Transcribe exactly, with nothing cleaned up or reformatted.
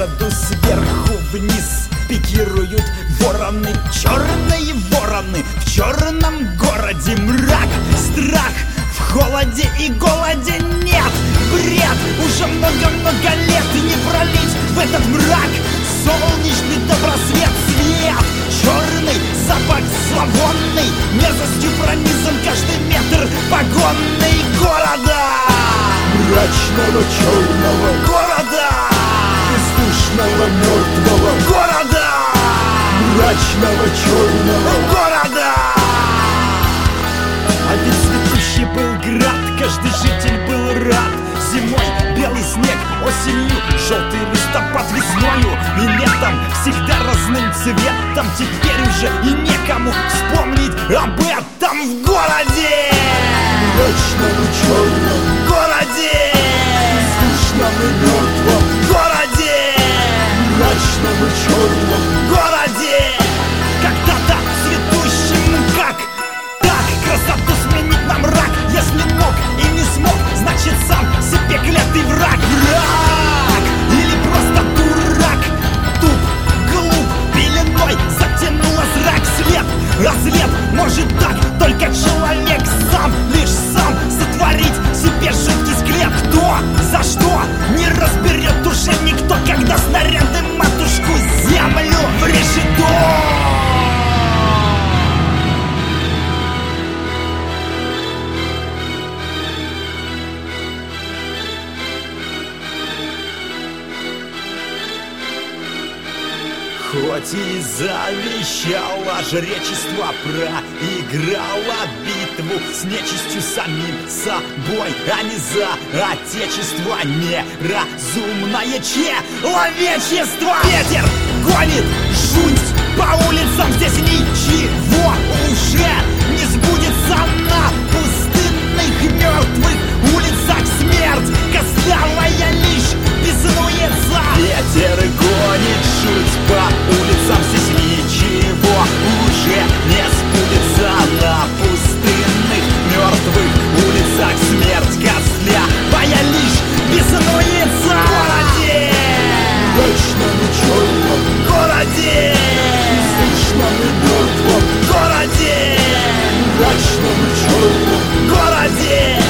городу сверху вниз пикируют вороны, черные вороны. В черном городе мрак, страх, в холоде и голоде нет. Бред, уже много-много лет не пролить в этот мрак солнечный добросвет. Свет черный, запах зловонный, мерзостью пронизан каждый метр погонный города. Мрачного черного Города, бездушного мертвого города, мрачного черного города. А ведь цветущий был град, каждый житель был рад. Зимой белый снег, осенью желтый листопад, весною и летом всегда разным цветом. Теперь уже и некому вспомнить об этом в городе. мрачного черного Городе, бездушного мертвого городе, мрачного черного городе. Когда-то цветущим как так красоту сменить на мрак. Если мог и не смог, значит сам себе клятый враг. Враг или просто дурак, туп, глуп, пеленой затянула зрак. След, разлет может так только человек сам, лишь сам сотворить себе жуткий скелет. Кто, за что, не разберет уже никто, когда снаряды матушку землю в решето. Хоть и завещала жречество, проиграла битву с нечистью самим собой, а не за отечество. Неразумное человечество. Ветер гонит жуть по улицам, здесь ничего уже не сбудется. На пустынных мертвых улицах смерть костлявая лишь беснуется. Ветер гонит жуть по улицам, здесь ничего уже не сбудется. На пустынных мертвых улицах смерть костлявая лишь беснуется. Городе, мрачного черного городе, бездушного мертвого городе, мрачного черного городе.